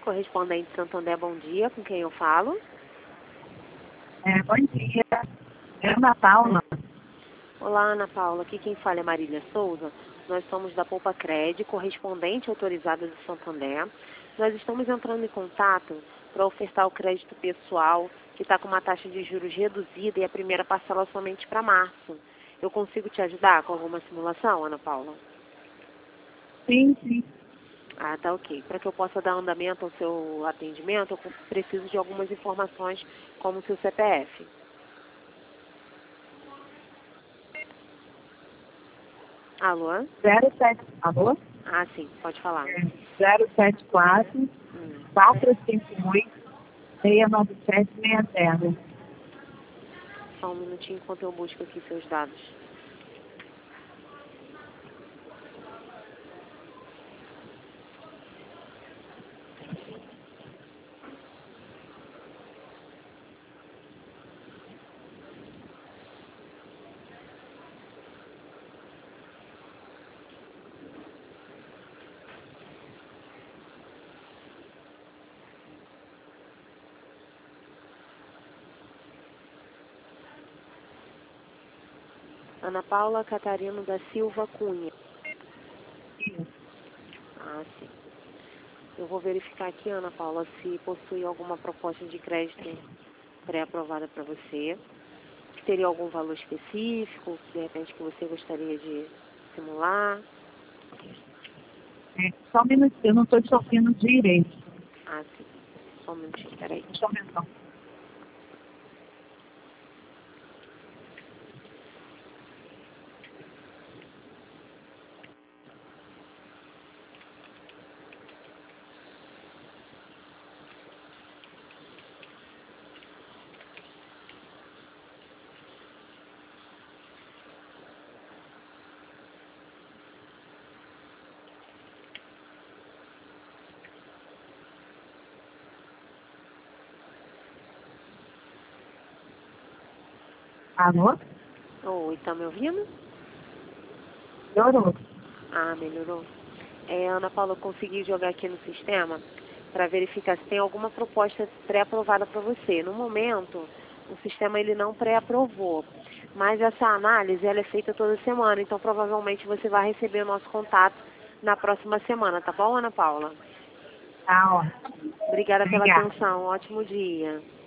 correspondente Santander, bom dia, com quem eu falo? Bom dia, é Ana Paula. Olá, Ana Paula, aqui quem fala é Marília Souza. Nós somos da Poupa Cred, correspondente autorizada do Santander. Nós estamos entrando em contato para ofertar o crédito pessoal, que está com uma taxa de juros reduzida e a primeira parcela somente para março. Eu consigo te ajudar com alguma simulação, Ana Paula? Sim. Ah, tá ok. Para que eu possa dar andamento ao seu atendimento, eu preciso de algumas informações, como o seu CPF. Alô? alô? Ah, sim, pode falar. 074 458 69760. Só um minutinho enquanto eu busco aqui seus dados. Ana Paula Catarino da Silva Cunha. Ah, sim. Eu vou verificar aqui, Ana Paula, se possui alguma proposta de crédito pré-aprovada para você. Teria algum valor específico, de repente, que você gostaria de simular? Só um minutinho, eu não estou te ouvindo direito. Ah, sim. Só um minutinho, peraí. Deixa eu aumentar. Alô? Oi, tá me ouvindo? Melhorou. Ah, melhorou. Ana Paula, eu consegui jogar aqui no sistema para verificar se tem alguma proposta pré-aprovada para você. No momento, o sistema ele não pré-aprovou, mas essa análise ela é feita toda semana, então provavelmente você vai receber o nosso contato na próxima semana, tá bom, Ana Paula? Tá ótimo. Obrigada pela Obrigada. atenção, ótimo dia.